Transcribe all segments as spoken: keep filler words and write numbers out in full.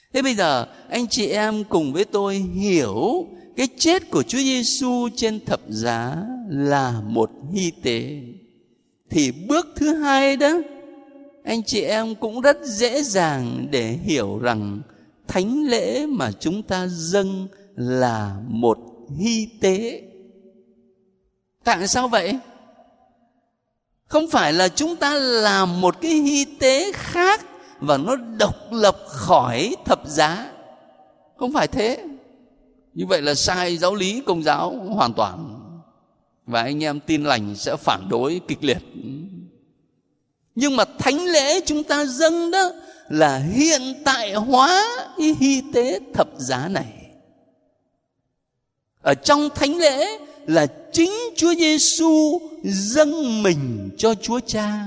Thế bây giờ anh chị em cùng với tôi hiểu cái chết của Chúa Giêsu trên thập giá là một hy tế. Thì bước thứ hai đó, anh chị em cũng rất dễ dàng để hiểu rằng thánh lễ mà chúng ta dâng là một hy tế. Tại sao vậy? Không phải là chúng ta làm một cái hy tế khác và nó độc lập khỏi thập giá. Không phải thế. Như vậy là sai giáo lý Công giáo hoàn toàn. Và anh em Tin Lành sẽ phản đối kịch liệt. Nhưng mà thánh lễ chúng ta dâng đó là hiện tại hóa cái hy tế thập giá này. Ở trong thánh lễ là chính Chúa Giêsu dâng mình cho Chúa Cha.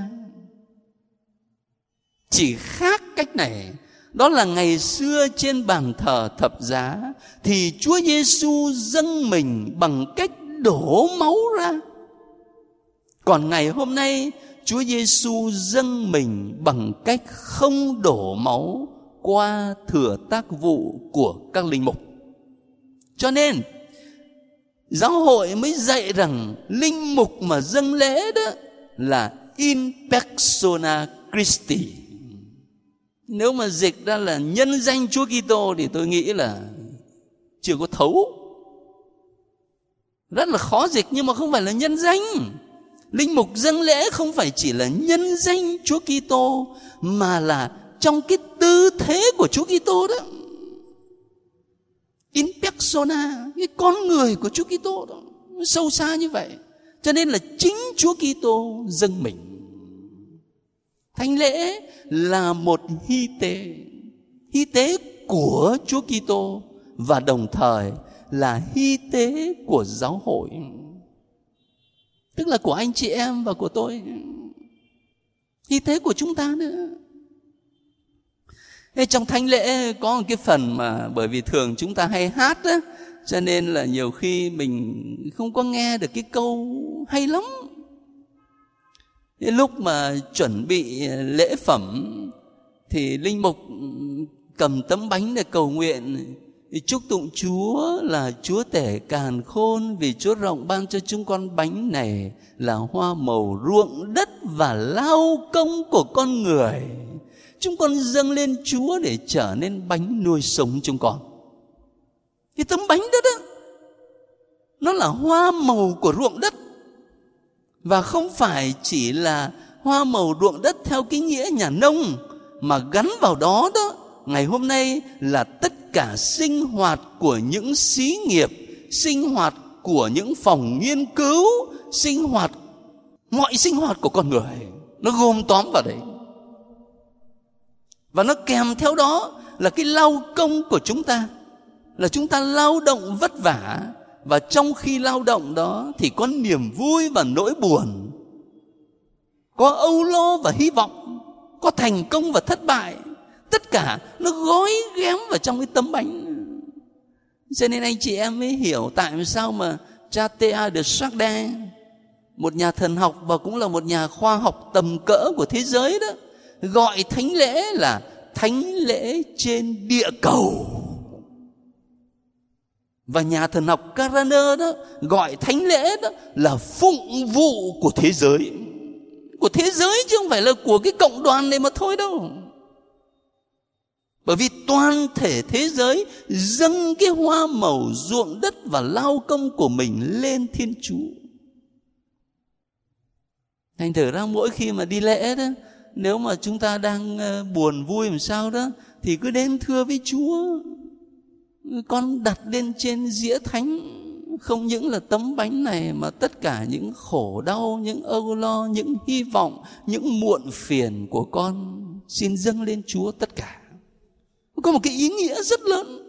Chỉ khác cách này, đó là ngày xưa trên bàn thờ thập giá thì Chúa Giêsu dâng mình bằng cách đổ máu ra. Còn ngày hôm nay Chúa Giêsu dâng mình bằng cách không đổ máu qua thừa tác vụ của các linh mục. Cho nên giáo hội mới dạy rằng linh mục mà dâng lễ đó là in persona Christi. Nếu mà dịch ra là nhân danh Chúa Kitô thì tôi nghĩ là chưa có thấu. Rất là khó dịch, nhưng mà không phải là nhân danh. Linh mục dâng lễ không phải chỉ là nhân danh Chúa Kitô, mà là trong cái tư thế của Chúa Kitô đó. In persona, cái con người của Chúa Kitô đó, sâu xa như vậy. Cho nên là chính Chúa Kitô dâng mình. Thánh lễ là một hy tế, hy tế của Chúa Kitô và đồng thời là hy tế của giáo hội, tức là của anh chị em và của tôi, hy tế của chúng ta nữa. Thế trong thánh lễ có một cái phần mà bởi vì thường chúng ta hay hát á, cho nên là nhiều khi mình không có nghe được cái câu hay lắm. Thế lúc mà chuẩn bị lễ phẩm thì linh mục cầm tấm bánh để cầu nguyện, chúc tụng Chúa là Chúa tể càn khôn, vì Chúa rộng ban cho chúng con bánh này là hoa màu ruộng đất và lao công của con người. Chúng con dâng lên Chúa để trở nên bánh nuôi sống chúng con. Cái tấm bánh đó đó, nó là hoa màu của ruộng đất. Và không phải chỉ là hoa màu ruộng đất theo cái nghĩa nhà nông, mà gắn vào đó đó, ngày hôm nay là tất cả sinh hoạt của những xí nghiệp, sinh hoạt của những phòng nghiên cứu, sinh hoạt, mọi sinh hoạt của con người, nó gồm tóm vào đấy. Và nó kèm theo đó là cái lao công của chúng ta, là chúng ta lao động vất vả. Và trong khi lao động đó thì có niềm vui và nỗi buồn, có âu lo và hy vọng, có thành công và thất bại. Tất cả nó gói ghém vào trong cái tấm bánh. Cho nên anh chị em mới hiểu tại sao mà Chateau de Chardin, một nhà thần học và cũng là một nhà khoa học tầm cỡ của thế giới đó, gọi thánh lễ là thánh lễ trên địa cầu. Và nhà thần học Caraner đó gọi thánh lễ đó là phụng vụ của thế giới. Của thế giới chứ không phải là của cái cộng đoàn này mà thôi đâu. Bởi vì toàn thể thế giới dâng cái hoa màu ruộng đất và lao công của mình lên Thiên Chúa. Thành thử ra mỗi khi mà đi lễ đó, nếu mà chúng ta đang buồn vui làm sao đó, thì cứ đến thưa với Chúa. Con đặt lên trên dĩa thánh không những là tấm bánh này, mà tất cả những khổ đau, những âu lo, những hy vọng, những muộn phiền của con xin dâng lên Chúa tất cả. Có một cái ý nghĩa rất lớn.